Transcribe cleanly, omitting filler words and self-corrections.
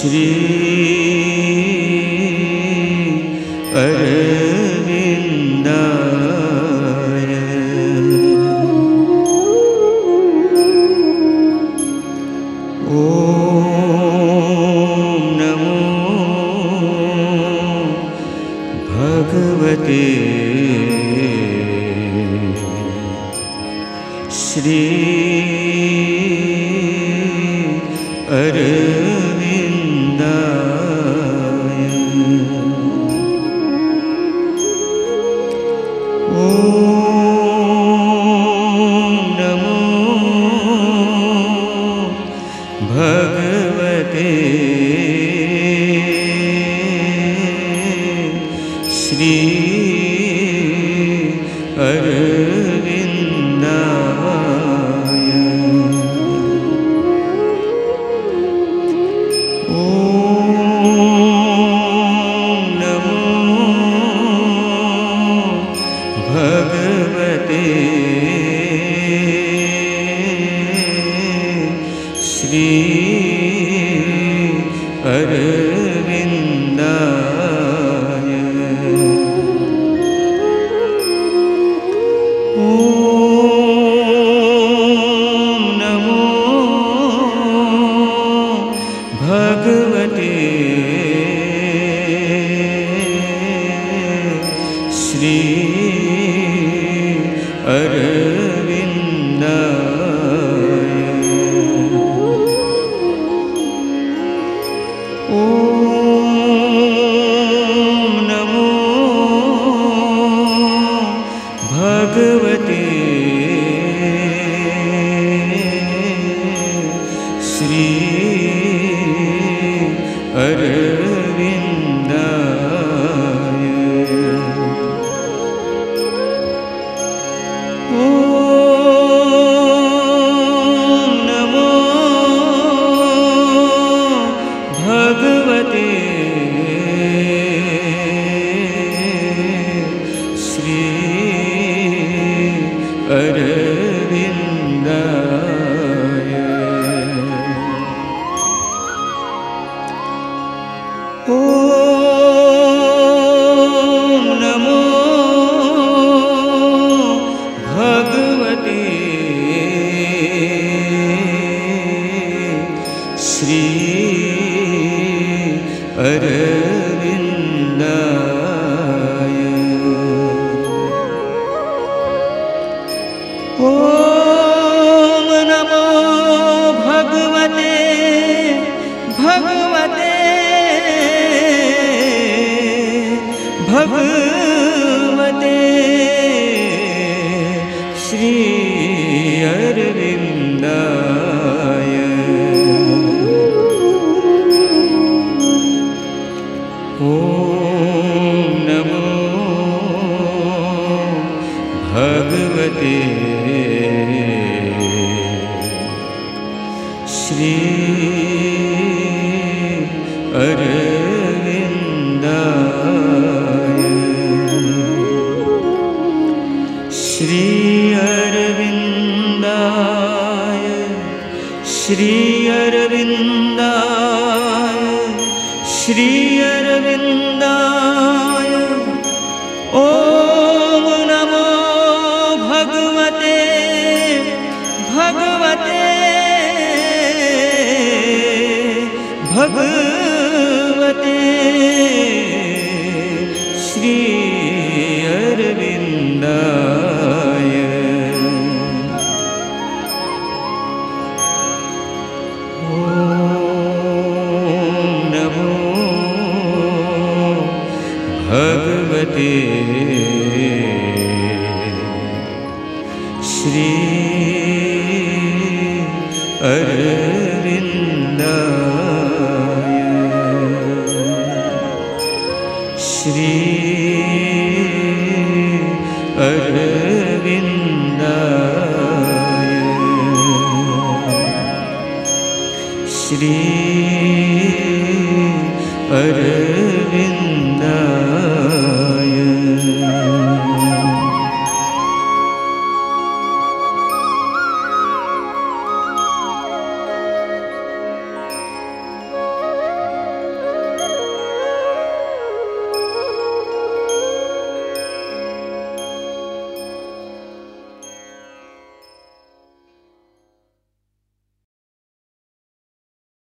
श्री अरविन्दाय ॐ नमो भगवते श्री अरविन्दाय ॐ नमो भगवते श्री अरविन्दाय ॐ नमो भगवते श्री अरविन्दाय ॐ नमो भगवते श्री अरविन्दाय ॐ नमो भगवते श्री अरविन्दाय ॐ नमो भगवते श्री अरविन्दाय ॐ नमो भगवते श्री अरविन्दाय ॐ नमो भगवते श्री अरविन्दाय ॐ नमो भगवते श्री अरविन्दाय श्री अरविन्दाय श्री अरविन्दाय श्री अरविन्दाय ॐ नमो भगवते श्री अरविन्दाय ॐ नमो भगवते श्री अरविन्दाय श्री अरविन्दाय श्री अरविन्दाय